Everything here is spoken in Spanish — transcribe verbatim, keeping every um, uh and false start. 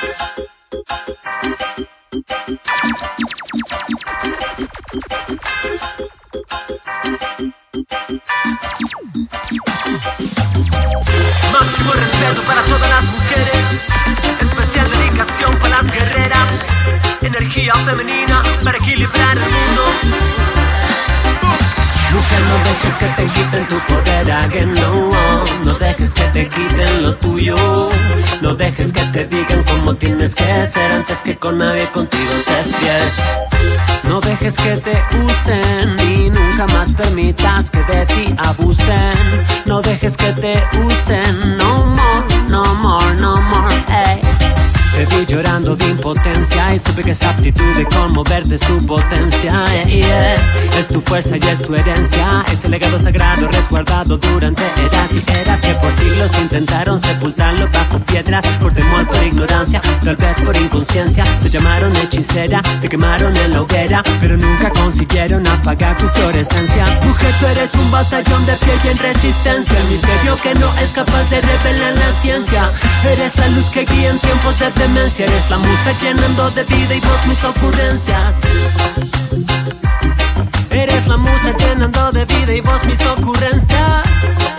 Máximo respeto para todas las mujeres, especial dedicación para las guerreras, energía femenina para equilibrar el mundo. Mujer, no dejes que te quiten tu poder, again, no. No dejes que te quiten lo tuyo. No dejes que te digan cómo tienes que ser antes que con nadie contigo ser fiel. No dejes que te usen y nunca más permitas que de ti abusen. No dejes que te usen, no more, no more, no more, ey. Te vi llorando de impotencia y supe que esa aptitud de conmoverte es tu potencia, yeah, yeah. Es tu fuerza y es tu herencia, ese legado sagrado resguardado durante eras y eras que por siglos intentaron sepultarlo bajo piedras por temor, por ignorancia, tal vez por inconsciencia. Te llamaron hechicera, te quemaron en la hoguera, pero nunca consiguieron apagar tu fluorescencia. Mujer, tú eres un batallón de pie y en resistencia, el misterio que no es capaz de revelar la ciencia. Eres la luz que guía en tiempos de demencia, eres la musa llenando de vida y voz mis ocurrencias. Eres la musa llenando de vida y voz mis ocurrencias.